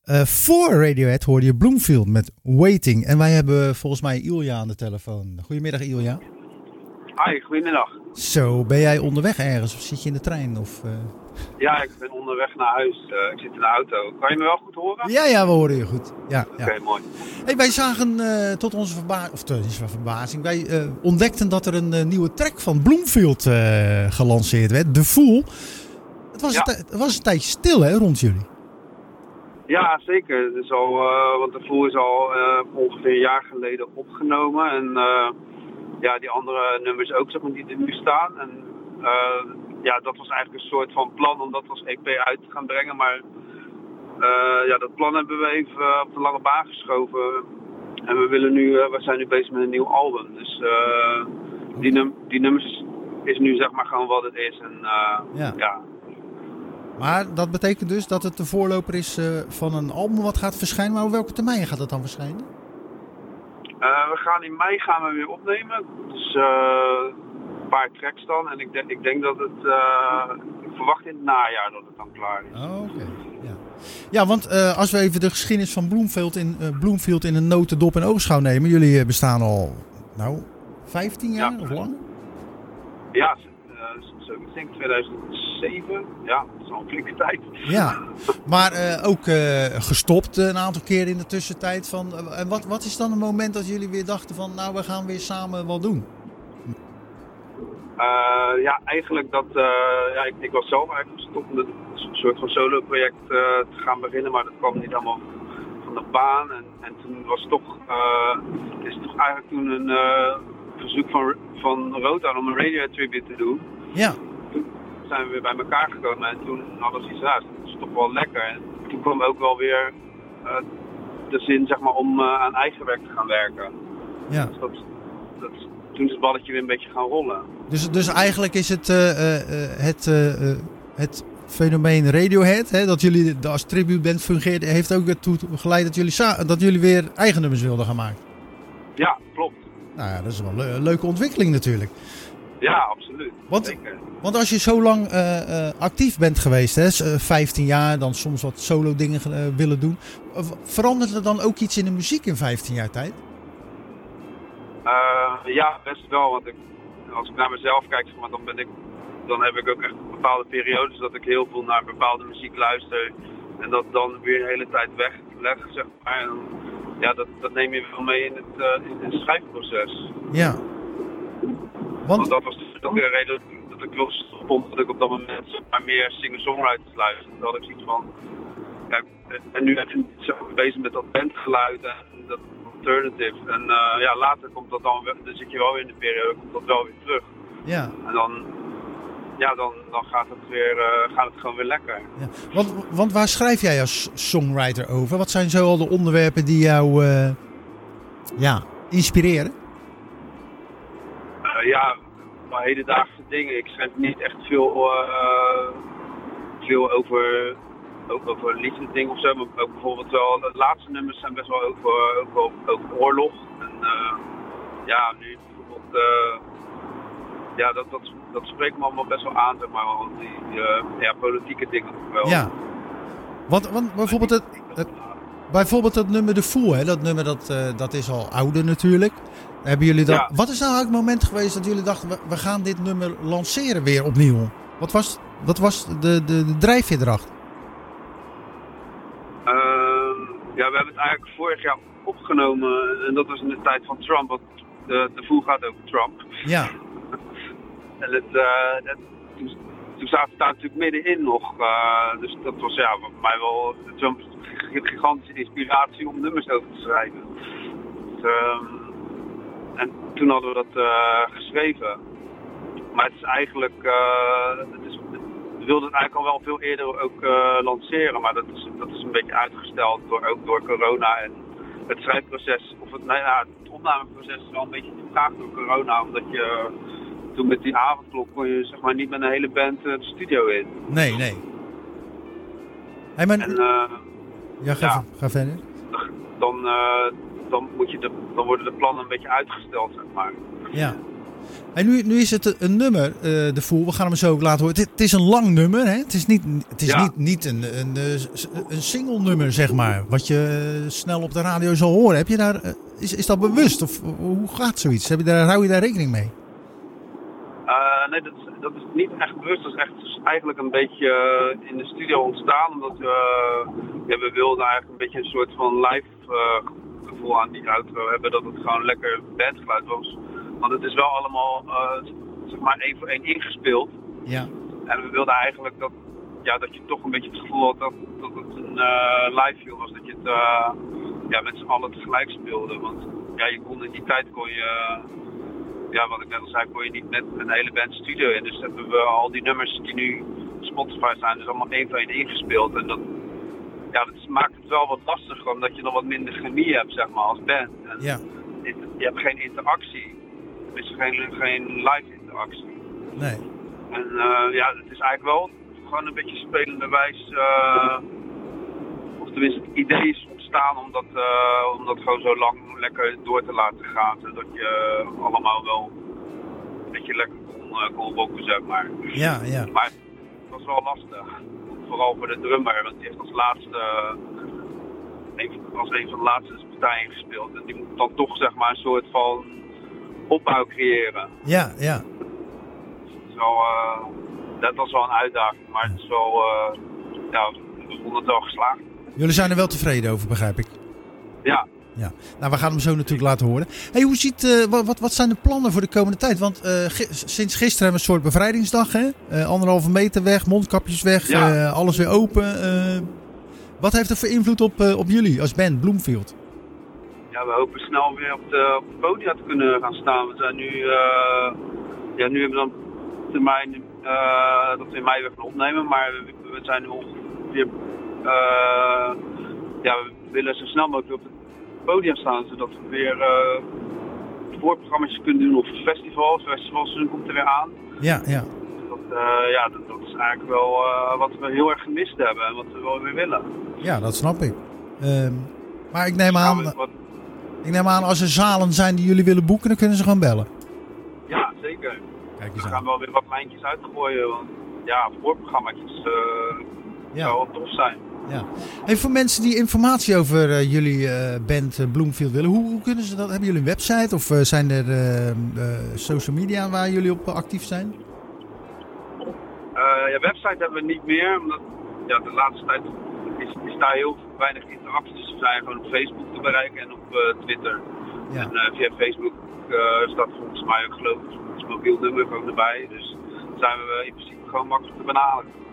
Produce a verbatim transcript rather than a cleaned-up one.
Uh, voor Radiohead hoorde je Bloomfield met Waiting. En wij hebben volgens mij Ilja aan de telefoon. Goedemiddag Ilja. Hi, goedemiddag. Zo, ben jij onderweg ergens of zit je in de trein? Of, uh... Ja, ik ben onderweg naar huis. Uh, ik zit in de auto. Kan je me wel goed horen? Ja, ja, we horen je goed. Ja, Oké, okay, ja. mooi. Hey, wij zagen uh, tot onze verbazing, of tot onze verbazing, wij uh, ontdekten dat er een uh, nieuwe track van Bloomfield uh, gelanceerd werd. The Fool. Het was, ja. een, het was een tijdje stil hè, rond jullie. Ja, zeker. Het is al, uh, want The Fool is al uh, ongeveer een jaar geleden opgenomen. En uh, ja, die andere nummers ook, zeg maar, die er nu staan. En uh, ja, dat was eigenlijk een soort van plan om dat als E P uit te gaan brengen. Maar uh, ja, dat plan hebben we even op de lange baan geschoven. En we willen nu, uh, we zijn nu bezig met een nieuw album. Dus uh, die, num- die nummers is, is nu zeg maar gewoon wat het is. En uh, ja. ja. Maar dat betekent dus dat het de voorloper is uh, van een album wat gaat verschijnen. Maar op welke termijn gaat het dan verschijnen? Uh, we gaan in mei gaan we weer opnemen. Dus uh, een paar tracks dan. En ik, de- ik denk dat het... Uh, ik verwacht in het najaar dat het dan klaar is. Oh, oké. Okay. Ja. ja, want uh, als we even de geschiedenis van Bloomfield in, uh, Bloomfield in een notendop en oogschouw nemen. Jullie uh, bestaan al, nou, vijftien jaar ja. of langer? Ja, uh, ik denk tweeduizend zeven. Ja, dat is al een flinke tijd. Ja, maar uh, ook uh, gestopt uh, een aantal keren in de tussentijd. Van, uh, en wat, wat is dan het moment dat jullie weer dachten van, nou, we gaan weer samen wat doen? Uh, ja, eigenlijk dat, uh, ja, ik, ik was zelf eigenlijk gestopt met een soort van solo project uh, te gaan beginnen, maar dat kwam niet allemaal van de baan. En, en toen was toch, uh, is toch eigenlijk toen een uh, verzoek van, van Rotan om een Radiohead tribute te doen. Ja. Toen zijn we weer bij elkaar gekomen en toen hadden ze iets raars. Dat is toch wel lekker. En toen kwam ook wel weer uh, de zin, zeg maar, om uh, aan eigen werk te gaan werken. Ja. Dus dat, dat, toen is het balletje weer een beetje gaan rollen. Dus, dus eigenlijk is het uh, uh, het, uh, uh, het fenomeen Radiohead, hè, dat jullie als tributeband fungeerden, heeft ook ertoe geleid dat jullie, sa- dat jullie weer eigen nummers wilden gaan maken. Ja, klopt. Nou ja, dat is wel een le- leuke ontwikkeling natuurlijk. Ja, absoluut. Want, Zeker. want als je zo lang uh, uh, actief bent geweest, hè, vijftien jaar, dan soms wat solo dingen uh, willen doen, verandert er dan ook iets in de muziek in vijftien jaar tijd? Uh, ja, best wel. Want ik, als ik naar mezelf kijk, zeg maar, dan, ben ik, dan heb ik ook echt bepaalde periodes dat ik heel veel naar bepaalde muziek luister. En dat dan weer een hele tijd wegleg, zeg maar. En, ja, dat, dat neem je wel mee in het, uh, in het schrijfproces. Ja. Want, Want dat was dus ook een reden dat ik wel vond dat ik op dat moment zeg maar, meer singer-songwriters luisterde. Dat had ik zoiets van... Ja, en nu ben ik zo bezig met dat bandgeluid en dat alternative. En uh, ja, later komt dat dan, dan zit je wel weer in de periode, komt dat wel weer terug. Ja. En dan, ja, dan, dan gaat het weer, uh, gaat het gewoon weer lekker. Ja. Want, want waar schrijf jij als songwriter over? Wat zijn zo al de onderwerpen die jou uh, ja, inspireren? Uh, ja, maar hedendaagse dingen. Ik schrijf niet echt veel, uh, veel over... Ook over liefdesdingen of zo, maar ook bijvoorbeeld wel, de laatste nummers zijn best wel over, ook wel, over oorlog. En uh, ja, nu bijvoorbeeld, uh, ja, dat, dat, dat spreekt me allemaal best wel aan, zeg maar, want die uh, ja, politieke dingen ook wel. Ja, want, want bijvoorbeeld het, het, bijvoorbeeld het nummer The Fool, hè, dat nummer dat, uh, dat is al ouder natuurlijk. Hebben jullie dat, ja. Wat is nou het moment geweest dat jullie dachten, we, we gaan dit nummer lanceren weer opnieuw? Wat was, wat was de, de, de drijfveer erachter? Uh, ja, we hebben het eigenlijk vorig jaar opgenomen en dat was in de tijd van Trump, want de, de Fool gaat over Trump. Ja. en het, uh, het, toen, toen zaten we daar natuurlijk middenin nog, uh, dus dat was ja, voor mij wel Trump een gigantische inspiratie om nummers over te schrijven. Dus, uh, en toen hadden we dat uh, geschreven. Maar het is eigenlijk, uh, het is, we wilden het eigenlijk al wel veel eerder ook uh, lanceren, maar dat is, dat is een beetje uitgesteld door, ook door corona en het schrijfproces, of het, nou ja, het opnameproces is wel een beetje vertraagd door corona, omdat je toen met die avondklok kon je zeg maar niet met een hele band uh, de studio in. Nee, nee. Hey, maar... En, uh, ja, ga, ja, ga verder. Dan, uh, dan, moet je de, dan worden de plannen een beetje uitgesteld, zeg maar. Ja. En nu, nu is het een nummer, uh, de Fool. We gaan hem zo ook laten horen. Het, het is een lang nummer, hè? Het is niet, het is ja. niet, niet een, een, een single nummer, zeg maar. Wat je snel op de radio zal horen. Heb je daar, is, is dat bewust? Of hoe gaat zoiets? Heb je daar, hou je daar rekening mee? Uh, nee, dat, dat is niet echt bewust. Dat is echt dus eigenlijk een beetje uh, in de studio ontstaan. Omdat we, uh, ja, we wilden eigenlijk een beetje een soort van live uh, gevoel aan die outro hebben. Dat het gewoon lekker bandgeluid was. Want het is wel allemaal uh, zeg maar één voor één ingespeeld. Ja. En we wilden eigenlijk dat, ja, dat je toch een beetje het gevoel had dat, dat het een uh, live film was. Dat je het uh, ja, met z'n allen tegelijk speelde. Want ja, je kon in die tijd kon je... Uh, Ja, wat ik net al zei, kon je niet met een hele band studio in. Dus hebben we al die nummers die nu op Spotify zijn, dus allemaal één voor één ingespeeld. En dat, ja, dat maakt het wel wat lastiger, omdat je nog wat minder chemie hebt, zeg maar, als band. En ja. Je hebt geen interactie. Er is geen, geen live interactie. Nee. En uh, ja, het is eigenlijk wel gewoon een beetje spelenderwijs, uh, of tenminste het idee is ontstaan om dat, uh, om dat gewoon zo lang lekker door te laten gaan, zodat je uh, allemaal wel een beetje lekker kon, uh, kon rocken, zeg maar. Ja, ja. Maar het was wel lastig. Vooral voor de drummer, want die heeft als laatste, uh, als een van de laatste partijen gespeeld. En die moet dan toch, zeg maar, een soort van opbouw creëren. Ja, ja. Dus wel, uh, dat was wel een uitdaging, maar het is wel, uh, ja, we vonden het wel geslaagd. Jullie zijn er wel tevreden over, begrijp ik. Ja. Ja. Nou, we gaan hem zo natuurlijk laten horen. Hey, hoe ziet, uh, wat, wat zijn de plannen voor de komende tijd? Want uh, gi- sinds gisteren hebben we een soort bevrijdingsdag, hè? Uh, anderhalve meter weg, mondkapjes weg, ja. uh, alles weer open. Uh, wat heeft dat voor invloed op, uh, op jullie als band Bloomfield? Ja, we hopen snel weer op de, op de podia te kunnen gaan staan. We zijn nu, uh, ja, nu hebben we dan termijn uh, dat we in mei weer gaan opnemen, maar we, we zijn nu ongeveer, uh, ja, we willen zo snel mogelijk op het podium staan, zodat we weer uh, voorprogramma's kunnen doen op festivals. Festivalseizoen komt er weer aan. Ja, ja. Dat, uh, ja, dat, dat is eigenlijk wel uh, wat we heel erg gemist hebben en wat we wel weer willen. Ja, dat snap ik. Uh, maar ik neem aan, wat... ik neem aan, als er zalen zijn die jullie willen boeken, dan kunnen ze gewoon bellen. Ja, zeker. Kijk eens we aan. gaan wel weer wat lijntjes uitgooien, want ja, voorprogramma's uh, ja. zou wel tof zijn. Ja. Hey, voor mensen die informatie over uh, jullie uh, band uh, Bloomfield willen, hoe, hoe kunnen ze dat? Hebben jullie een website of uh, zijn er uh, uh, social media waar jullie op uh, actief zijn? Uh, ja, website hebben we niet meer, omdat ja, de laatste tijd is, is daar heel weinig interactie. Dus we zijn gewoon op Facebook te bereiken en op uh, Twitter. Ja. En uh, via Facebook uh, staat volgens mij ook geloof ik ons mobiel nummer ook erbij. Dus zijn we in principe gewoon makkelijk te benaderen.